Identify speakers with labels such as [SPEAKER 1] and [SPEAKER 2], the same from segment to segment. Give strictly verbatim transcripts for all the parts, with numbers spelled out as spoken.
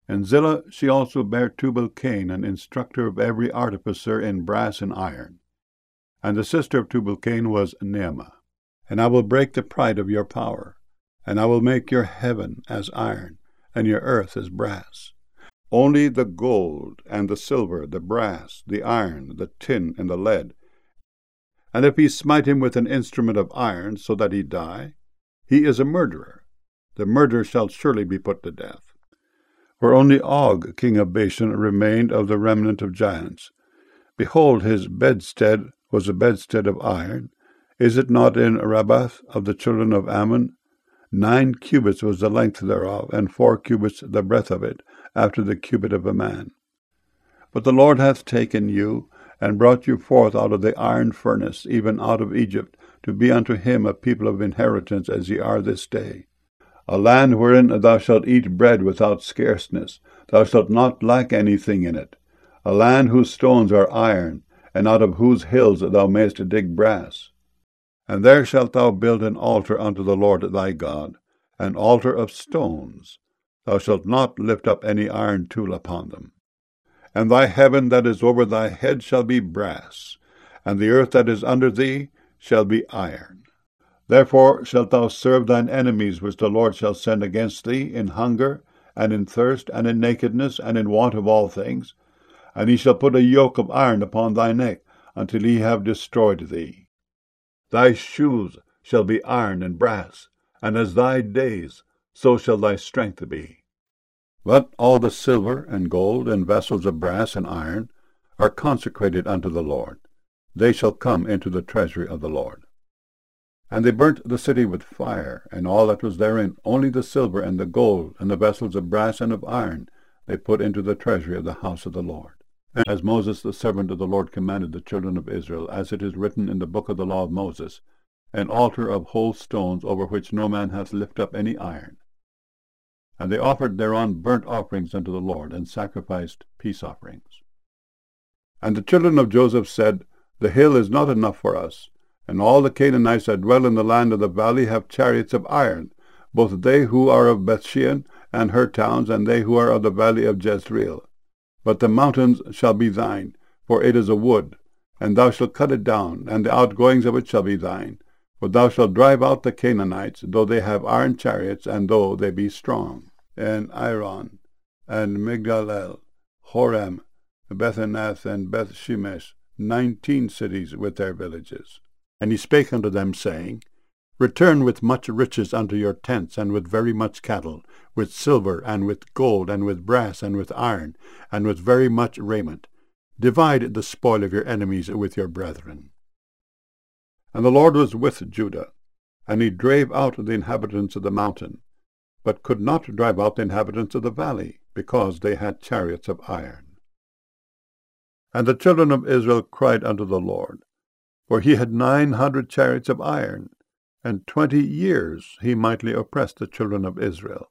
[SPEAKER 1] And Zillah, she also bare Tubal-Cain, an instructor of every artificer in brass and iron. And the sister of Tubal-Cain was Naamah. And I will break the pride of your power, and I will make your heaven as iron, and your earth as brass. Only the gold and the silver, the brass, the iron, the tin, and the lead. And if he smite him with an instrument of iron, so that he die, he is a murderer. The murderer shall surely be put to death. For only Og, king of Bashan, remained of the remnant of giants. Behold, his bedstead was a bedstead of iron. Is it not in Rabbath of the children of Ammon? Nine cubits was the length thereof, and four cubits the breadth of it, after the cubit of a man. But the Lord hath taken you, and brought you forth out of the iron furnace, even out of Egypt, to be unto him a people of inheritance, as ye are this day. A land wherein thou shalt eat bread without scarceness, thou shalt not lack anything in it. A land whose stones are iron, and out of whose hills thou mayest dig brass. And there shalt thou build an altar unto the Lord thy God, an altar of stones. Thou shalt not lift up any iron tool upon them. And thy heaven that is over thy head shall be brass, and the earth that is under thee shall be iron. Therefore shalt thou serve thine enemies which the Lord shall send against thee, in hunger, and in thirst, and in nakedness, and in want of all things. And he shall put a yoke of iron upon thy neck, until he have destroyed thee. Thy shoes shall be iron and brass, and as thy days, so shall thy strength be. But all the silver and gold and vessels of brass and iron are consecrated unto the Lord. They shall come into the treasury of the Lord. And they burnt the city with fire, and all that was therein, only the silver and the gold, and the vessels of brass and of iron, they put into the treasury of the house of the Lord. And as Moses the servant of the Lord commanded the children of Israel, as it is written in the book of the law of Moses, an altar of whole stones, over which no man hath lifted up any iron. And they offered thereon burnt offerings unto the Lord, and sacrificed peace offerings. And the children of Joseph said, The hill is not enough for us, and all the Canaanites that dwell in the land of the valley have chariots of iron, both they who are of Bethshean and her towns, and they who are of the valley of Jezreel. But the mountains shall be thine, for it is a wood, and thou shalt cut it down, and the outgoings of it shall be thine. For thou shalt drive out the Canaanites, though they have iron chariots, and though they be strong. And Iron, and Migdal-el, Horem, Bethanath, and Beth-shemesh, nineteen cities with their villages. And he spake unto them, saying, Return with much riches unto your tents, and with very much cattle, with silver, and with gold, and with brass, and with iron, and with very much raiment. Divide the spoil of your enemies with your brethren. And the Lord was with Judah, and he drave out the inhabitants of the mountain, but could not drive out the inhabitants of the valley, because they had chariots of iron. And the children of Israel cried unto the Lord, for he had nine hundred chariots of iron, and twenty years he mightily oppressed the children of Israel.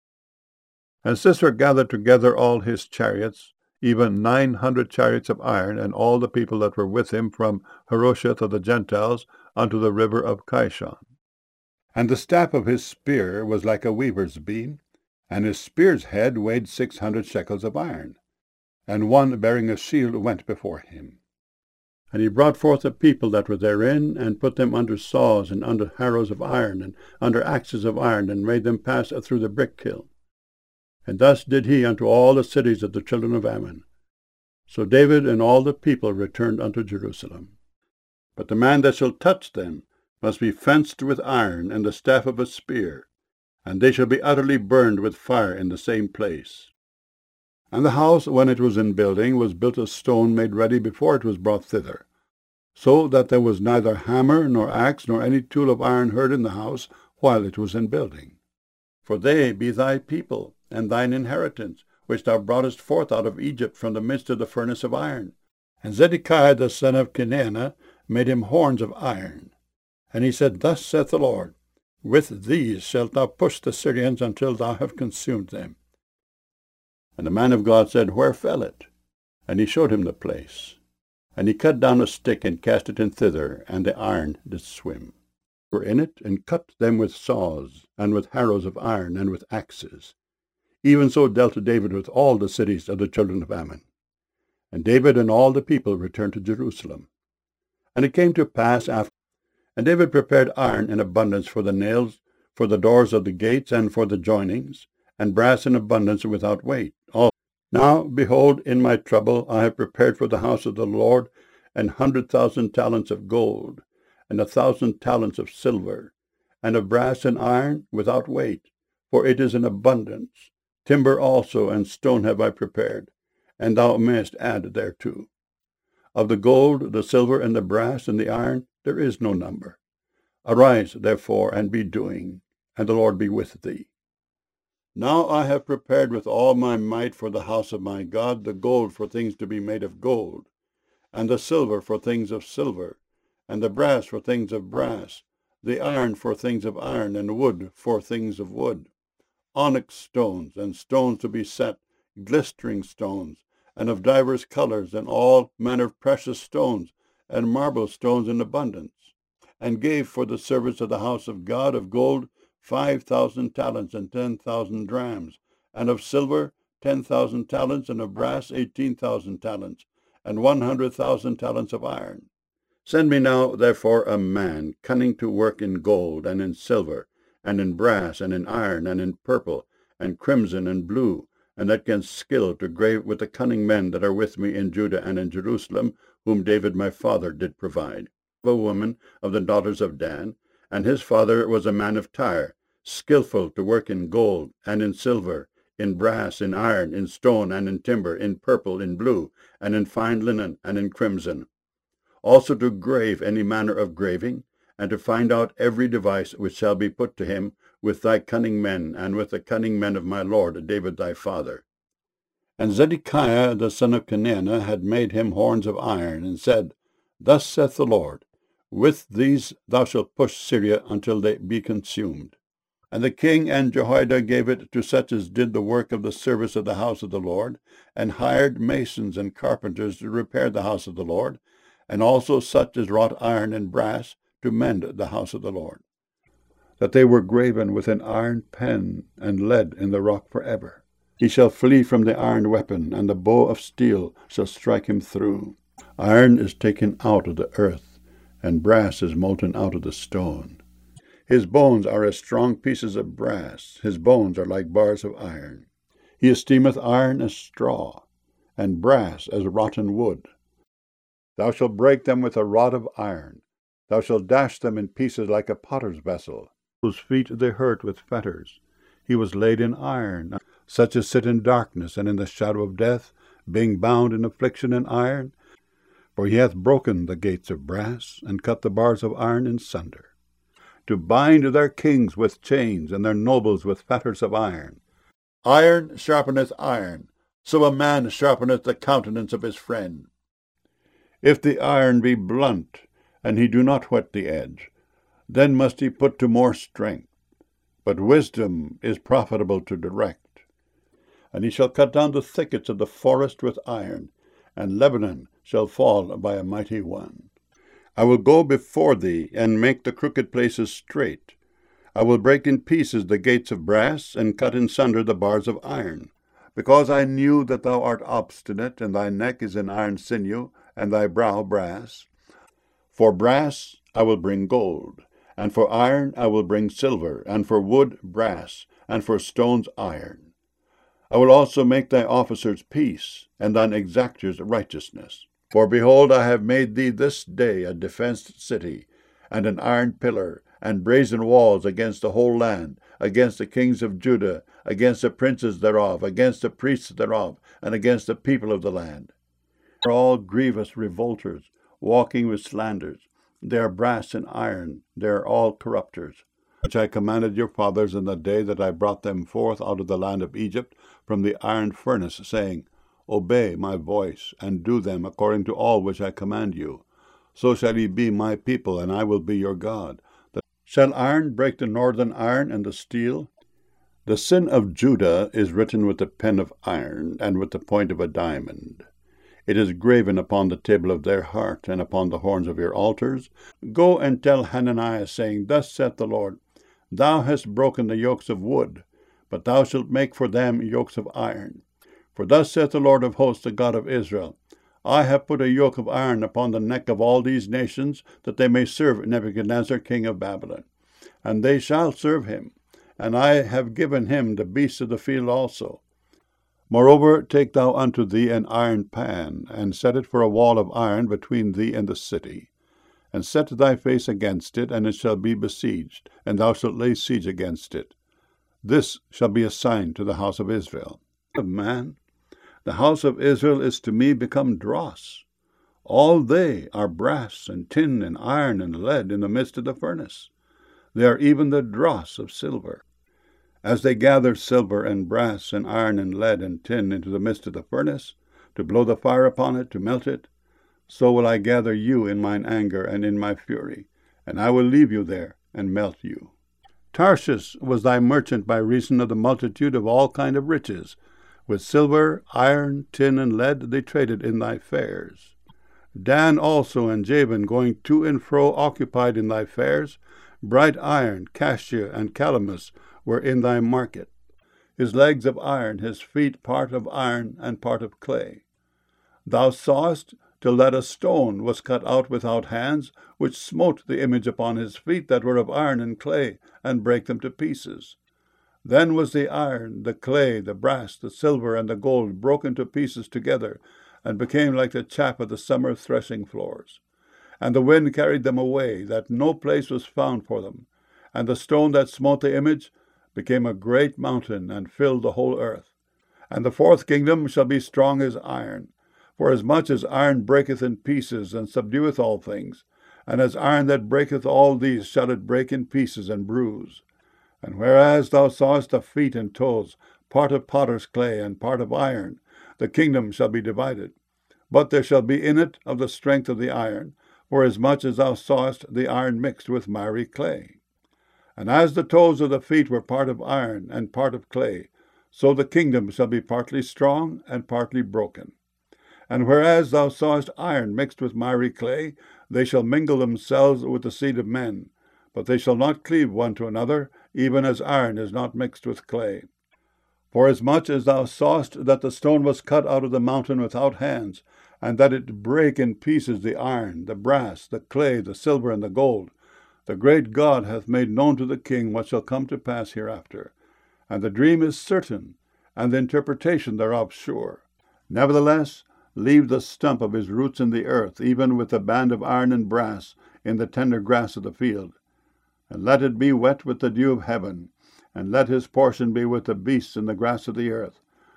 [SPEAKER 1] And Sisera gathered together all his chariots, even nine hundred chariots of iron, and all the people that were with him from Harosheth of the Gentiles unto the river of Kishon. And the staff of his spear was like a weaver's beam, and his spear's head weighed six hundred shekels of iron. And one bearing a shield went before him. And he brought forth the people that were therein, and put them under saws, and under harrows of iron, and under axes of iron, and made them pass through the brick kiln. And thus did he unto all the cities of the children of Ammon. So David and all the people returned unto Jerusalem. But the man that shall touch them must be fenced with iron, and the staff of a spear, and they shall be utterly burned with fire in the same place. And the house, when it was in building, was built of stone made ready before it was brought thither, so that there was neither hammer, nor axe, nor any tool of iron heard in the house while it was in building. For they be thy people, and thine inheritance, which thou broughtest forth out of Egypt from the midst of the furnace of iron. And Zedekiah the son of Kenaanah made him horns of iron. And he said, Thus saith the Lord, With these shalt thou push the Syrians until thou have consumed them. And the man of God said, Where fell it? And he showed him the place. And he cut down a stick, and cast it in thither, and the iron did swim. Were in it, and cut them with saws, and with harrows of iron, and with axes. Even so dealt David with all the cities of the children of Ammon. And David and all the people returned to Jerusalem. And it came to pass after, and David prepared iron in abundance for the nails, for the doors of the gates, and for the joinings, and brass in abundance without weight. All. Now, behold, in my trouble I have prepared for the house of the Lord an hundred thousand talents of gold, and a thousand talents of silver, and of brass and iron without weight, for it is in abundance. Timber also and stone have I prepared, and thou mayest add thereto. Of the gold, the silver, and the brass, and the iron, there is no number. Arise, therefore, and be doing, and the Lord be with thee. Now I have prepared with all my might for the house of my God the gold for things to be made of gold, and the silver for things of silver, and the brass for things of brass, the iron for things of iron, and wood for things of wood, onyx stones, and stones to be set, glistering stones, and of divers colors, and all manner of precious stones, and marble stones in abundance, and gave for the service of the house of God of gold five thousand talents and ten thousand drams, and of silver ten thousand talents, and of brass eighteen thousand talents, and one hundred thousand talents of iron. Send me now, therefore, a man cunning to work in gold, and in silver, and in brass, and in iron, and in purple, and crimson, and blue, and that can skill to grave with the cunning men that are with me in Judah and in Jerusalem, whom David my father did provide. A woman of the daughters of Dan, and his father was a man of Tyre, skillful to work in gold, and in silver, in brass, in iron, in stone, and in timber, in purple, in blue, and in fine linen, and in crimson. Also to grave any manner of graving, and to find out every device which shall be put to him with thy cunning men, and with the cunning men of my lord David thy father. And Zedekiah the son of Kenaanah had made him horns of iron, and said, Thus saith the Lord, With these thou shalt push Syria until they be consumed. And the king and Jehoiada gave it to such as did the work of the service of the house of the Lord, and hired masons and carpenters to repair the house of the Lord, and also such as wrought iron and brass to mend the house of the Lord, that they were graven with an iron pen and lead in the rock forever. He shall flee from the iron weapon, and the bow of steel shall strike him through. Iron is taken out of the earth, and brass is molten out of the stone. His bones are as strong pieces of brass, his bones are like bars of iron. He esteemeth iron as straw, and brass as rotten wood. Thou shalt break them with a rod of iron. Thou shalt dash them in pieces like a potter's vessel, whose feet they hurt with fetters. He was laid in iron, such as sit in darkness and in the shadow of death, being bound in affliction and iron. For he hath broken the gates of brass, and cut the bars of iron in sunder, to bind their kings with chains, and their nobles with fetters of iron. Iron sharpeneth iron, so a man sharpeneth the countenance of his friend. If the iron be blunt, and he do not whet the edge, then must he put to more strength. But wisdom is profitable to direct. And he shall cut down the thickets of the forest with iron, and Lebanon shall fall by a mighty one. I will go before thee, and make the crooked places straight. I will break in pieces the gates of brass, and cut in sunder the bars of iron. Because I knew that thou art obstinate, and thy neck is an iron sinew, and thy brow brass. For brass I will bring gold, and for iron I will bring silver, and for wood brass, and for stones iron. I will also make thy officers peace, and thine exactors righteousness. For behold, I have made thee this day a defenced city, and an iron pillar, and brazen walls against the whole land, against the kings of Judah, against the princes thereof, against the priests thereof, and against the people of the land. They are all grievous revolters, walking with slanders. They are brass and iron, they are all corrupters, which I commanded your fathers in the day that I brought them forth out of the land of Egypt from the iron furnace, saying, Obey my voice, and do them according to all which I command you. So shall ye be my people, and I will be your God. Shall iron break the northern iron and the steel? The sin of Judah is written with the pen of iron, and with the point of a diamond. It is graven upon the table of their heart, and upon the horns of your altars. Go and tell Hananiah, saying, Thus saith the Lord, Thou hast broken the yokes of wood, but thou shalt make for them yokes of iron. For thus saith the Lord of hosts, the God of Israel, I have put a yoke of iron upon the neck of all these nations, that they may serve Nebuchadnezzar king of Babylon. And they shall serve him, and I have given him the beasts of the field also. Moreover, take thou unto thee an iron pan, and set it for a wall of iron between thee and the city. And set thy face against it, and it shall be besieged, and thou shalt lay siege against it. This shall be a sign to the house of Israel. Man, the house of Israel is to me become dross. All they are brass and tin and iron and lead in the midst of the furnace. They are even the dross of silver. As they gather silver and brass and iron and lead and tin into the midst of the furnace, to blow the fire upon it, to melt it, so will I gather you in mine anger and in my fury, and I will leave you there and melt you. Tarshish was thy merchant by reason of the multitude of all kind of riches. With silver, iron, tin, and lead they traded in thy fairs. Dan also and Jabin, going to and fro, occupied in thy fairs. Bright iron, cassia, and calamus were in thy market. His legs of iron, his feet part of iron and part of clay. Thou sawest till that a stone was cut out without hands, which smote the image upon his feet that were of iron and clay, and brake them to pieces. Then was the iron, the clay, the brass, the silver, and the gold broken to pieces together, and became like the chaff of the summer threshing floors. And the wind carried them away, that no place was found for them. And the stone that smote the image became a great mountain, and filled the whole earth. And the fourth kingdom shall be strong as iron. For as much as iron breaketh in pieces, and subdueth all things, and as iron that breaketh all these shall it break in pieces and bruise. And whereas thou sawest the feet and toes, part of potter's clay and part of iron, the kingdom shall be divided. But there shall be in it of the strength of the iron, for as much as thou sawest the iron mixed with miry clay. And as the toes of the feet were part of iron and part of clay, so the kingdom shall be partly strong and partly broken. And whereas thou sawest iron mixed with miry clay, they shall mingle themselves with the seed of men, but they shall not cleave one to another, even as iron is not mixed with clay. Forasmuch as thou sawest that the stone was cut out of the mountain without hands, and that it brake in pieces the iron, the brass, the clay, the silver, and the gold, the great God hath made known to the king what shall come to pass hereafter. And the dream is certain, and the interpretation thereof sure. Nevertheless, leave the stump of his roots in the earth, even with the band of iron and brass, in the tender grass of the field. And let it be wet with the dew of heaven, and let his portion be with the beasts in the grass of the earth.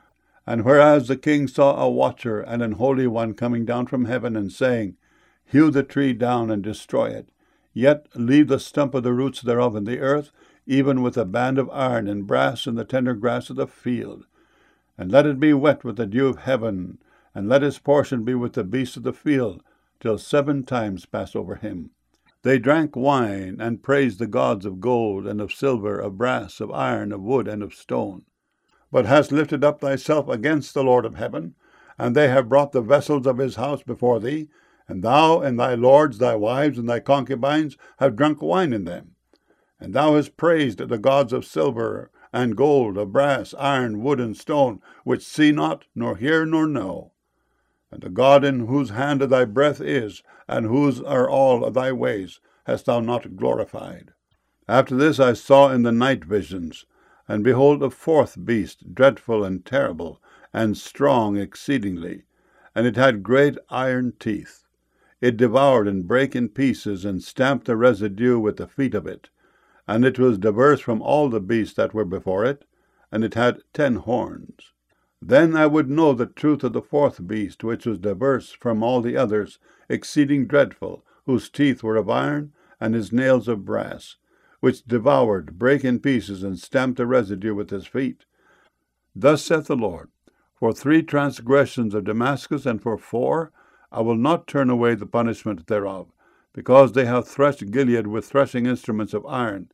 [SPEAKER 1] And whereas the king saw a watcher and an holy one coming down from heaven, and saying, Hew the tree down and destroy it, yet leave the stump of the roots thereof in the earth, even with a band of iron and brass in the tender grass of the field. And let it be wet with the dew of heaven, and let his portion be with the beasts of the field, till seven times pass over him. They drank wine, and praised the gods of gold, and of silver, of brass, of iron, of wood, and of stone. But hast lifted up thyself against the Lord of heaven, and they have brought the vessels of his house before thee, and thou and thy lords, thy wives, and thy concubines have drunk wine in them. And thou hast praised the gods of silver, and gold, of brass, iron, wood, and stone, which see not, nor hear, nor know. And the God in whose hand thy breath is, and whose are all thy ways, hast thou not glorified. After this I saw in the night visions, and behold a fourth beast, dreadful and terrible, and strong exceedingly, and it had great iron teeth. It devoured and brake in pieces, and stamped the residue with the feet of it. And it was diverse from all the beasts that were before it, and it had ten horns. Then I would know the truth of the fourth beast, which was diverse from all the others, exceeding dreadful, whose teeth were of iron, and his nails of brass, which devoured, brake in pieces, and stamped the residue with his feet. Thus saith the Lord, For three transgressions of Damascus, and for four, I will not turn away the punishment thereof, because they have threshed Gilead with threshing instruments of iron.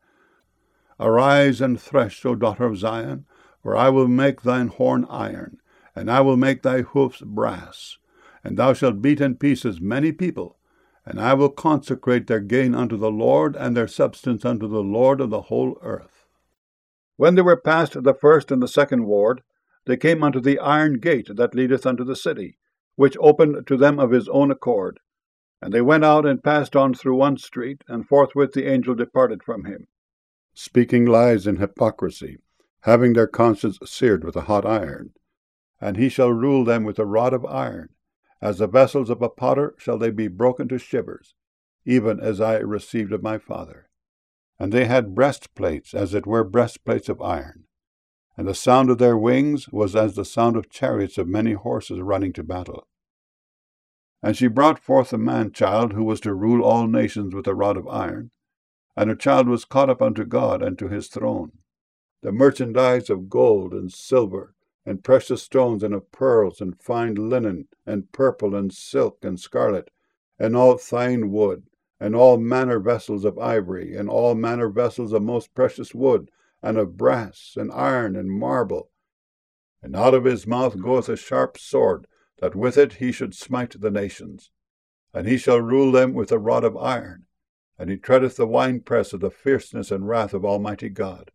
[SPEAKER 1] Arise and thresh, O daughter of Zion, for I will make thine horn iron, and I will make thy hoofs brass. And thou shalt beat in pieces many people, and I will consecrate their gain unto the Lord, and their substance unto the Lord of the whole earth. When they were past the first and the second ward, they came unto the iron gate that leadeth unto the city, which opened to them of his own accord. And they went out and passed on through one street, and forthwith the angel departed from him, speaking lies and hypocrisy, having their conscience seared with a hot iron. And he shall rule them with a rod of iron. As the vessels of a potter shall they be broken to shivers, even as I received of my Father. And they had breastplates, as it were breastplates of iron. And the sound of their wings was as the sound of chariots of many horses running to battle. And she brought forth a man-child, who was to rule all nations with a rod of iron. And her child was caught up unto God and to his throne. The merchandise of gold and silver, and precious stones, and of pearls, and fine linen, and purple, and silk, and scarlet, and all fine wood, and all manner vessels of ivory, and all manner vessels of most precious wood, and of brass, and iron, and marble. And out of his mouth goeth a sharp sword, that with it he should smite the nations. And he shall rule them with a rod of iron, and he treadeth the winepress of the fierceness and wrath of Almighty God.